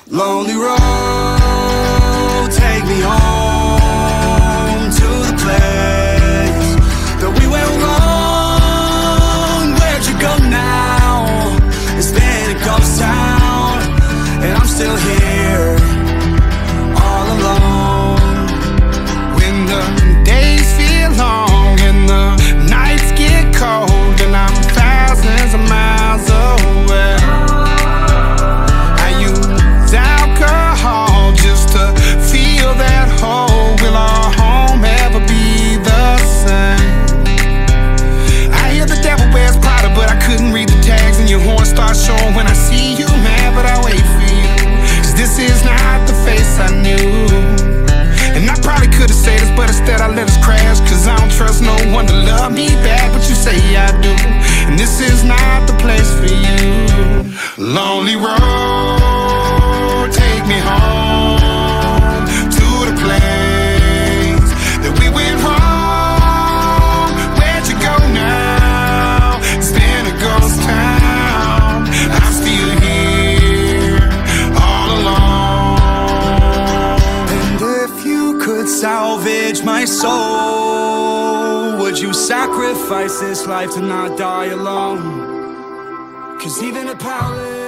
Lonely road, take me home to the place that we went wrong. Where'd you go now? It's been a ghost town, and I'm still here, all alone. When the days feel long and the nights get cold, and I'm thousands of miles away, I use alcohol just to feel that hole. Will our home ever be the same? I hear the devil wears Prada, but I couldn't read the tags, and your horn starts showing when I see you, man. But I wait for you, 'cause this is not the face I knew. And I probably could've said this, but instead I let us crash, 'cause I don't trust no one to love me back, but you say I do, and this is not the place for you. Lonely road, take me home to the place that we went wrong. Where'd you go now? It's been a ghost town. I'm still here, all alone. And if you could salvage my soul, would you sacrifice this life to not die alone? 'Cause even a palace